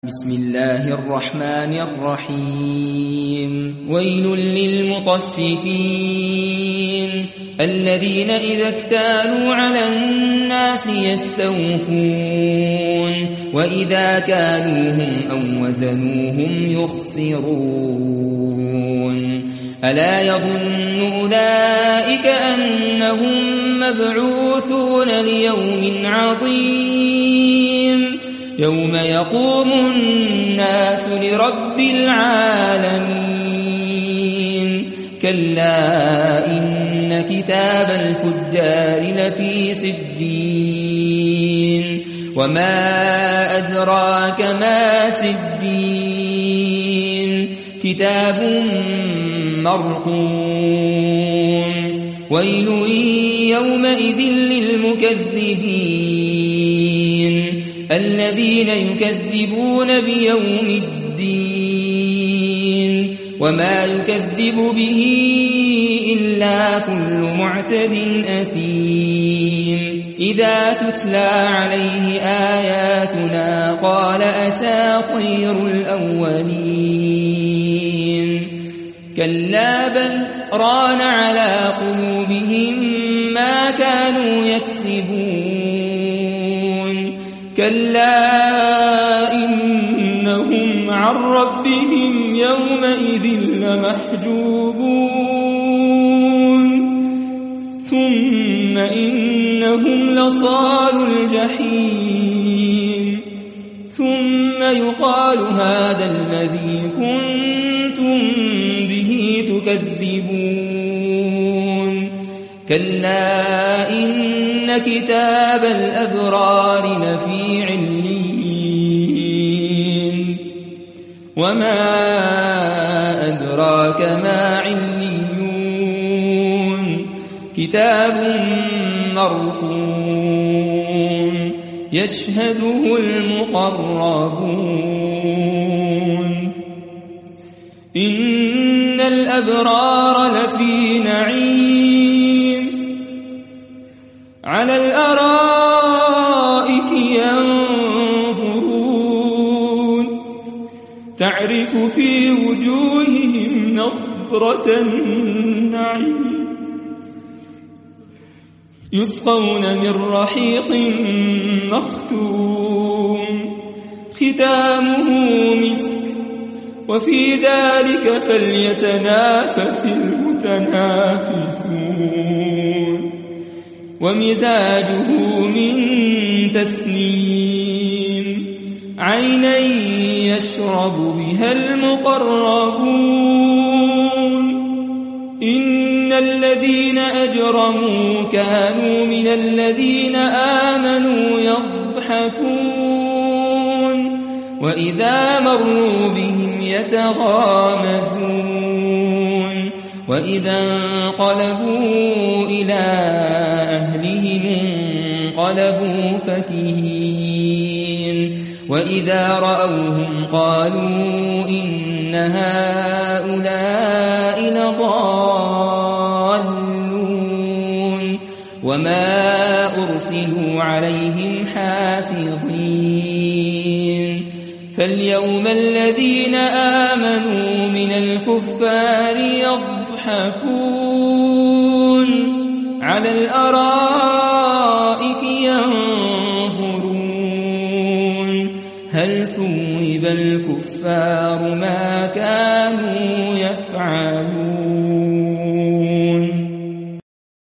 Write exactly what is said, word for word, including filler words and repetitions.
بسم الله الرحمن الرحيم ويل للمطففين الذين إذا اكتالوا على الناس يستوفون وإذا كالوهم أو وزنوهم يخسرون ألا يظن أولئك أنهم مبعوثون ليوم عظيم يوم يقوم الناس لرب العالمين كلا إن كتاب الفجار لفي سجين وما أدراك ما سجين كتاب مرقوم ويل يومئذ للمكذبين الذين يكذبون بيوم الدين وما يكذب به إلا كل معتد أثيم إذا تتلى عليه آياتنا قال أساطير الأولين كلا بل ران على قلوبهم ما كانوا يكسبون كلا إنهم عن ربهم يومئذ لمحجوبون ثم إنهم لصالو الجحيم ثم يقال هذا الذي كنتم به تكذبون كلا إن كتاب الأبرار لفي عليين وما أدراك ما عليون كتاب مرقوم يشهده المقربون إن الأبرار لفي نعيم على الأرائك ينظرون تعرف في وجوههم نضرة النعيم يسقون من رحيق مختوم ختامه مسك وفي ذلك فليتنافس المتنافسون ومزاجه من تسنيم عينا يشرب بها المقربون إن الذين أجرموا كانوا من الذين آمنوا يضحكون وإذا مروا بهم يتغامزون وإذا انقلبوا إلى أهلهم انقلبوا فكهين وإذا رأوهم قالوا إن هؤلاء لضالون وما أرسلوا عليهم حافظين فاليوم الذين آمنوا من الكفار يضحكون على الأرائك ينظرون هل ثوب الكفار ما كانوا